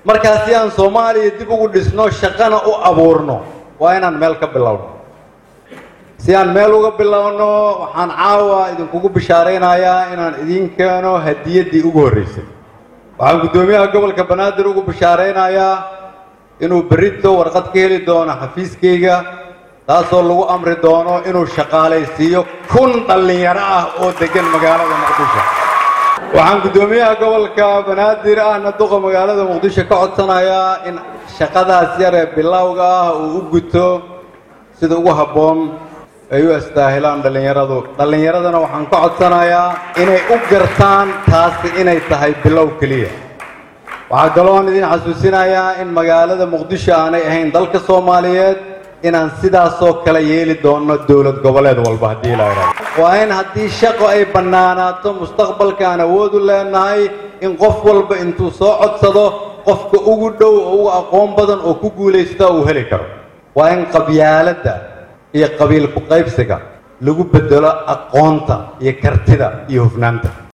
markaasi aan Soomaaliya dib ugu dhisno shaqana u abuurno waa inaan meel ka bilowno si aan meel uga bilowno waxaan caawa idinkugu bishaareynayaa inaan idin keeno hadiyadii ugu horeysay waxaan gudoomiyaha gobolka Banaadir ugu bishaareynayaa inuu berrito warqad ka heli doono xafiiskayga taasoo lagu amri doono inuu shaqaalaysiiyo 1,000 dhalinyaro ah oo degan magaalada Muqdisho waxaan gudoomiyaha gobolka Banaadir ahna duqa magaalada Muqdisho ka codsanayaa in shaqadaas yar ee bilowga ah uu u guto sida ugu habboon ay u astaahilaan dhalinyaradana waxaan ka codsanayaa inay u gartaan taasi inay tahay bilow kaliya waxaa kaloo idin xasuusinayaa in magaalada Muqdisho aanay ahayn dalka Soomaaliyeed inaan sidaasoo kala yeeli doono dawlad goboleed walba hadii la yiraahdo waa in haddii shaqo ay banaanaato mustaqbalka aan awood u leenahay in qof walba intuu soo codsado qofka ugu dhow oo ugu aqoon badan oo ku guuleysta uu heli karo waa in qabyaaladda iyo qabiil ku qaybsiga lagu bedelo aqoonta iyo kartida iyo hufnaanta